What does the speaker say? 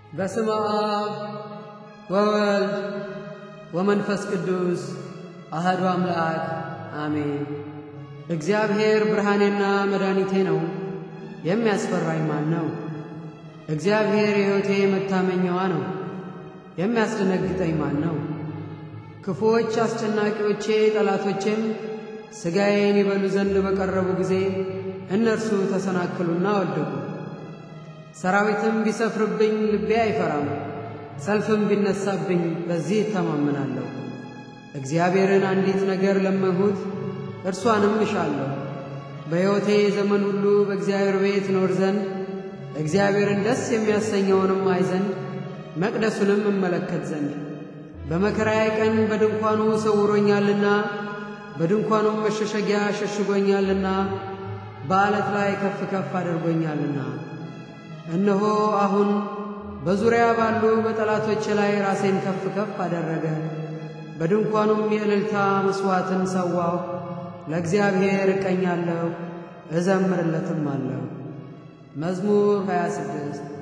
በስመ አብ ወወልድ ወመንፈስ ቅዱስ አሐዱ አምላክ አሜን። እግዚአብሔር ብርሃኔና መድኃኒቴ ነው፣ የሚያስፈራኝ ማን ነው? እግዚአብሔር የሕይወቴ መታመኛዋ ነው፣ የሚያስደነግጠኝ ማን ነው? ክፉዎች አስጨናቂዎቼ ጠላቶቼም ሥጋዬን ይበሉ ዘንድ በቀረቡ ጊዜ እነርሱ ተሰናከሉና ወደቁ። ሰራዊትም ቢሰፍርብኝ ልቤ አይፈራም፣ ሰልፍም ቢነሳብኝ በዚህ እተማመናለሁ። እግዚአብሔርን አንዲት ነገር ለመንሁት፣ እርሷንም እሻለሁ፣ በሕይወቴ ዘመን ሁሉ በእግዚአብሔር ቤት እኖር ዘንድ እግዚአብሔርን ደስ የሚያሰኘውንም አይ ዘንድ መቅደሱንም እመለከት ዘንድ። በመከራዬ ቀን በድንኳኑ ሰውሮኛልና በድንኳኑም መሸሸጊያ ሸሽጎኛልና በዓለት ላይ ከፍ ከፍ አድርጎኛልና። እነሆ አሁን በዙሪያ ባሉ በጠላቶቼ ላይ ራሴን ከፍ ከፍ አደረገ። በድንኳኑም የእልልታ መሥዋዕትን ሰዋሁ፣ ለእግዚአብሔር እቀኛለሁ እዘምርለትም አለሁ። መዝሙር 26